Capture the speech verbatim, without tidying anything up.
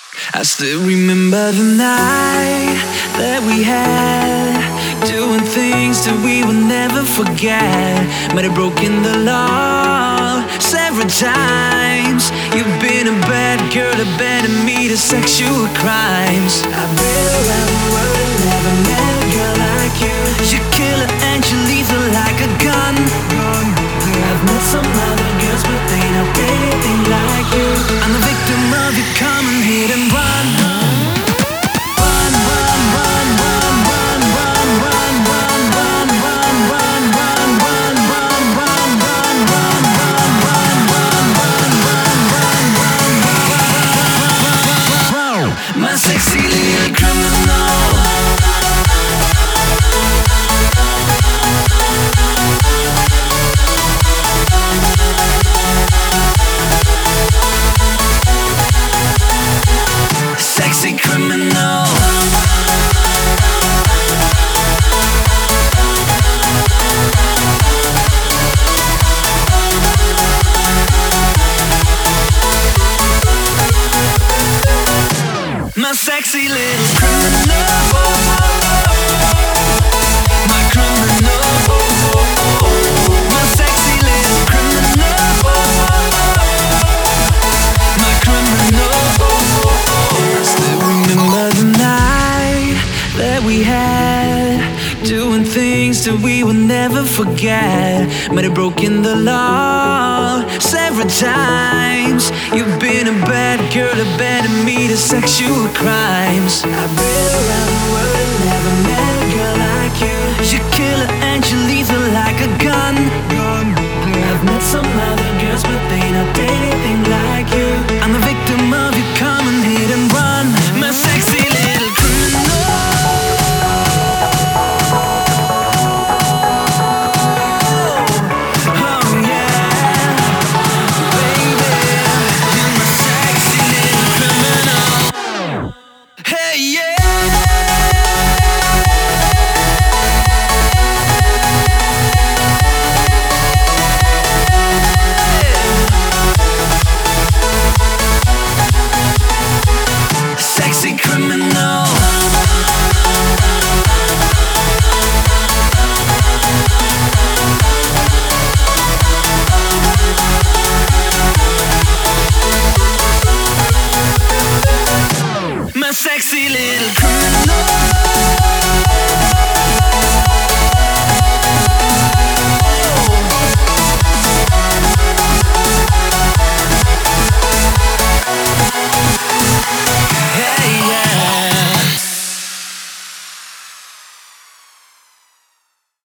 I still remember the night that we had, doing things that we would never forget. Might have broken the law several times. You've been a bad girl, abandoned me to sexual crimes. I've been around the world and never met a girl like you. You're killer and you're lethal like a gun. I've met some other girls, but they don't anything like you. I'm the victim of your common hit and run. My sexy little criminal. Sexy criminal. My sexy little criminal. My criminal. My sexy little criminal. My criminal. Still remember the night that we had, doing things that we will never forget. Might have broken the law several times. You've been a bad girl, abandoned me to sexual crimes. I've been around the world and never met a girl like you. You're killer and you're lethal like a gun. I've met some other girls, but they not anything like you. I'm the victim of your common hit and run. My sexy little criminal. Oh yeah, baby, you're my sexy little criminal. Hey yeah. Sexy criminal. My sexy little criminal.